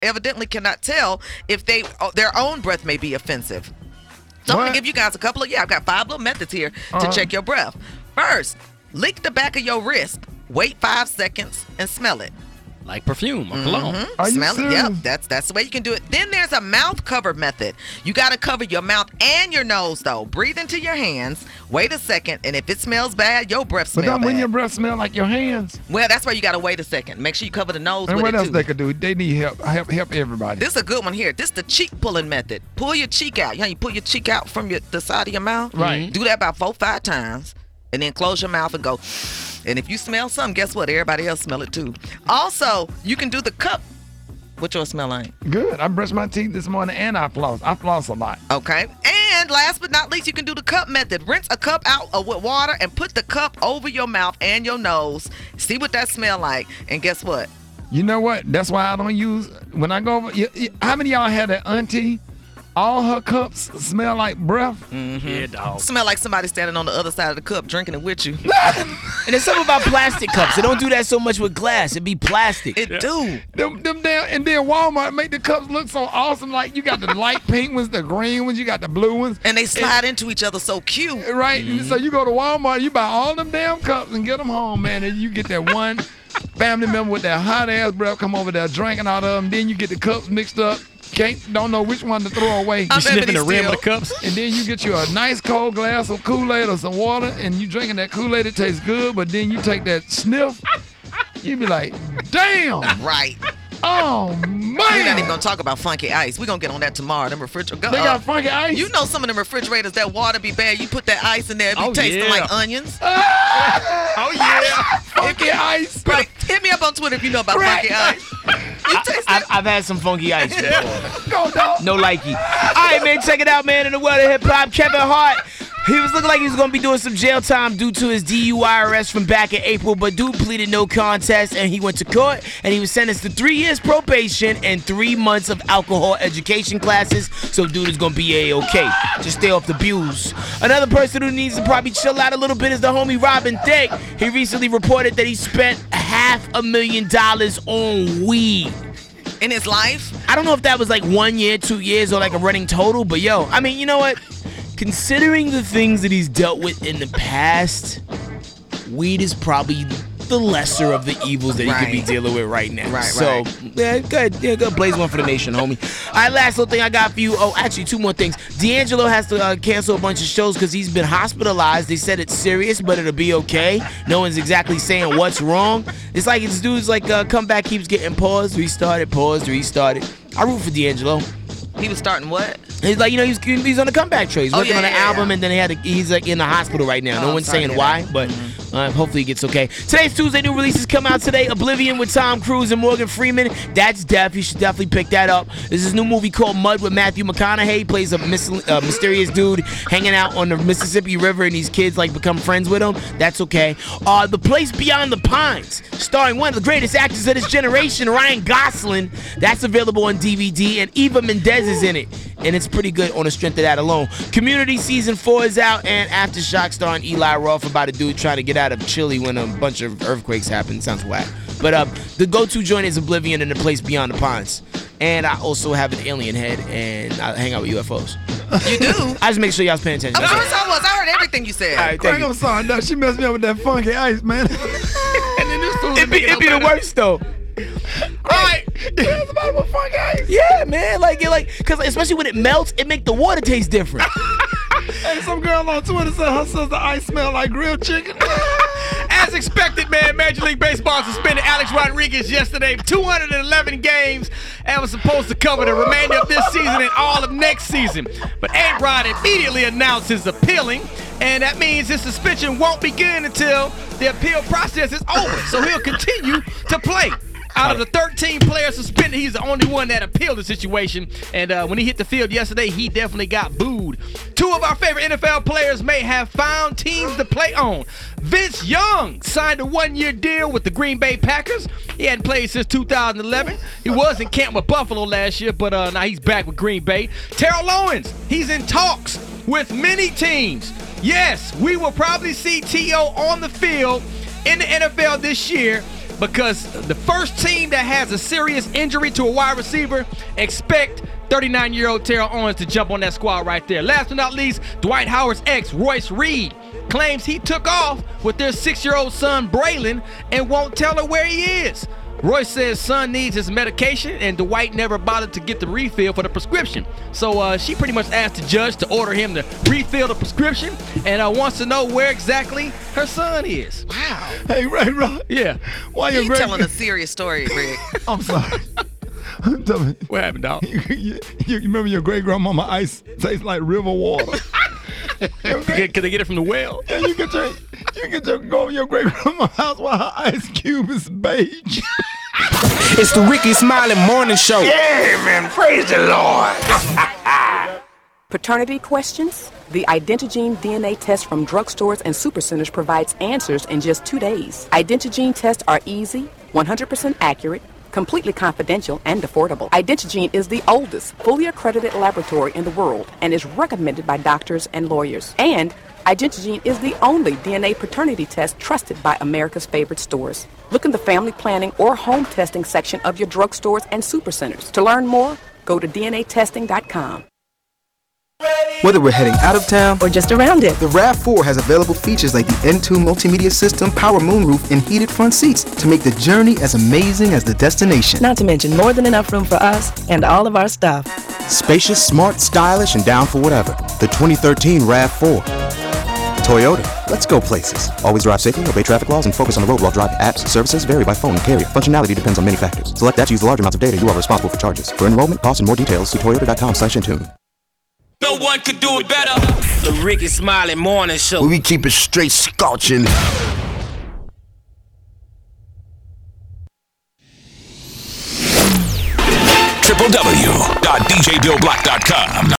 evidently cannot tell if their own breath may be offensive. So I'm going to give you guys a couple of, I've got 5 little methods here to check your breath. First, lick the back of your wrist, wait 5 seconds, and smell it. Like perfume or cologne. Smell it. Yep, that's the way you can do it. Then there's a mouth cover method. You got to cover your mouth and your nose, though. Breathe into your hands, wait a second, and if it smells bad, your breath smells bad. But don't when your breath smell like your hands? Well, that's why you got to wait a second. Make sure you cover the nose and with it, what else too. they could do? They need help. Help everybody. This is a good one here. This is the cheek pulling method. Pull your cheek out. You pull your cheek out from the side of your mouth. Right. Do that about 4-5 times, and then close your mouth and go. And if you smell something, guess what? Everybody else smell it too. Also, you can do the cup. What your smell like? Good. I brushed my teeth this morning and I floss. I floss a lot. Okay. And last but not least, you can do the cup method. Rinse a cup out with water and put the cup over your mouth and your nose. See what that smell like. And guess what? You know what? That's why I don't use, when I go over, how many of y'all had that auntie? All her cups smell like breath. Mm-hmm. Yeah, dog. Smell like somebody standing on the other side of the cup drinking it with you. And there's something about plastic cups. They don't do that so much with glass. It be plastic. It do. Them damn, and then Walmart make the cups look so awesome. Like you got the light pink ones, the green ones, you got the blue ones. And they slide into each other so cute. Right? So you go to Walmart, you buy all them damn cups and get them home, man. And you get that one family member with that hot ass breath come over there drinking out of them. Then you get the cups mixed up. Don't know which one to throw away. You sniffing the rim of the cups. And then you get you a nice cold glass of Kool-Aid or some water, and you drinking that Kool-Aid. It tastes good, but then you take that sniff, you be like, damn. Right. Oh, man. We're not even going to talk about funky ice. We're going to get on that tomorrow. Them refrigerators. They got funky ice? You know some of them refrigerators, that water be bad. You put that ice in there, it be tasting like onions. Oh, yeah. Funky ice. Right. Hit me up on Twitter if you know about funky ice. You taste that? I've had some funky ice before. Go, dog. No likey. All right, man, check it out, man. In the world of hip-hop, Kevin Hart, he was looking like he was going to be doing some jail time due to his DUI arrest from back in April, but dude pleaded no contest, and he went to court, and he was sentenced to 3 years probation and 3 months of alcohol education classes, so dude is going to be A-okay. Just stay off the booze. Another person who needs to probably chill out a little bit is the homie Robin Thicke. He recently reported that he spent $500,000 on weed. In his life? I don't know if that was like 1 year, 2 years, or like a running total, but yo, I mean, you know what? Considering the things that he's dealt with in the past, weed is probably the lesser of the evils that he could be dealing with right now. So, yeah, good. Yeah, good. Blaze one for the nation, homie. All right, last little thing I got for you. Oh, actually, 2 more things. D'Angelo has to cancel a bunch of shows because he's been hospitalized. They said it's serious, but it'll be okay. No one's exactly saying what's wrong. It's like this dude's like comeback keeps getting paused, restarted, paused, restarted. I root for D'Angelo. He was starting what? He's like, he's on the comeback trail. He's working on an album, and then he's like in the hospital right now. No one's saying why, but hopefully he gets okay. Today's Tuesday. New releases come out today. Oblivion with Tom Cruise and Morgan Freeman. That's deaf. You should definitely pick that up. There's this new movie called Mud with Matthew McConaughey. He plays a mysterious dude hanging out on the Mississippi River, and these kids like become friends with him. That's okay. The Place Beyond the Pines, starring one of the greatest actors of this generation, Ryan Gosling. That's available on DVD, and Eva Mendes is in it, and it's pretty good on the strength of that alone. Community Season 4 is out, and Aftershock starring Eli Roth about a dude trying to get out of Chile when a bunch of earthquakes happen. Sounds whack. But the go-to joint is Oblivion and The Place Beyond the Pines. And I also have an alien head, and I hang out with UFOs. You do? I just make sure y'all's paying attention. Of course I was. I heard everything you said. All right, thank you. I'm sorry, no, she messed me up with that funky ice, man. And then this fool It'd be the worst, though. Right. It's about what funky ice. Yeah, man. Because especially when it melts, it make the water taste different. Hey, some girl on Twitter said her sister ice smell like grilled chicken. As expected, man, Major League Baseball suspended Alex Rodriguez yesterday for 211 games and was supposed to cover the remainder of this season and all of next season. But A-Rod immediately announced his appealing, and that means his suspension won't begin until the appeal process is over. So he'll continue to play. Out of the 13 players suspended, he's the only one that appealed the situation. And when he hit the field yesterday, he definitely got booed. 2 of our favorite NFL players may have found teams to play on. Vince Young signed a 1-year deal with the Green Bay Packers. He hadn't played since 2011. He was in camp with Buffalo last year, but now he's back with Green Bay. Terrell Owens, he's in talks with many teams. Yes, we will probably see T.O. on the field in the NFL this year. because the first team that has a serious injury to a wide receiver, expect 39-year-old Terrell Owens to jump on that squad right there. Last but not least, Dwight Howard's ex, Royce Reed, claims he took off with their 6-year-old son, Braylon, and won't tell her where he is. Royce says son needs his medication, and Dwight never bothered to get the refill for the prescription. So she pretty much asked the judge to order him to refill the prescription, and wants to know where exactly her son is. Wow. Hey, Ray Rock. Yeah. Why You telling a serious story, Rick. I'm sorry. Tell me, What happened, dog? you remember your great grandmama ice tastes like river water? Can they get it from the well? Yeah, you get your go to your great grandma's house while her ice cube is beige. It's the Ricky Smiley Morning Show. Yeah, man, praise the Lord. Paternity questions? The Identigene DNA test from drugstores and supercenters provides answers in just 2 days. Identigene tests are easy, 100% accurate, completely confidential, and affordable. Identigene is the oldest, fully accredited laboratory in the world and is recommended by doctors and lawyers. And Identigene is the only DNA paternity test trusted by America's favorite stores. Look in the family planning or home testing section of your drugstores and supercenters. To learn more, go to DNAtesting.com. Whether we're heading out of town Or just around it. the RAV4 has available features like the N2 multimedia system, power moonroof, and heated front seats to make the journey as amazing as the destination. Not to mention more than enough room for us and all of our stuff. Spacious, smart, stylish, and down for whatever. The 2013 RAV4. Toyota. Let's go places. Always drive safely, obey traffic laws, and focus on the road while driving. Apps, services vary by phone and carrier. Functionality depends on many factors. Select that to use large amounts of data. You are responsible for charges. For enrollment, costs, and more details, see toyota.com/intune. No one could do it better. The Ricky Smiley Morning Show. We keep it straight scorching. www.djbillblack.com